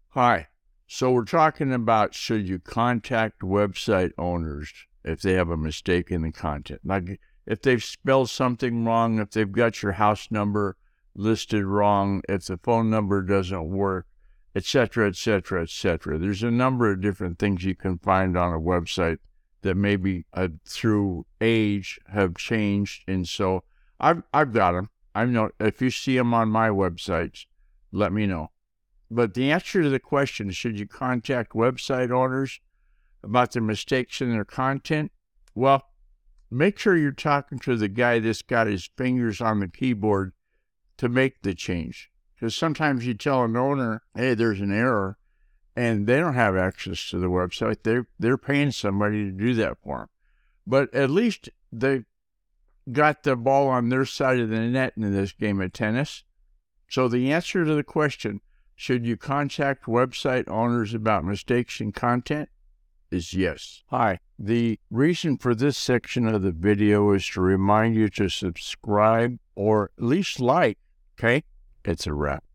Hi. So we're talking about should you contact website owners if they have a mistake in the content? Like if they've spelled something wrong, if they've got your house number listed wrong, if the phone number doesn't work, etc., etc., etc. There's a number of different things you can find on a website that maybe through age have changed. And so I've got them. I know if you see them on my websites, let me know. But the answer to the question, should you contact website owners about the mistakes in their content? Well, make sure you're talking to the guy that's got his fingers on the keyboard to make the change. Because sometimes you tell an owner, hey, there's an error, and they don't have access to the website. They're paying somebody to do that for them. But at least they got the ball on their side of the net in this game of tennis. So the answer to the question, should you contact website owners about mistakes in content, is yes. Hi. The reason for this section of the video is to remind you to subscribe or at least like, okay? It's a wrap.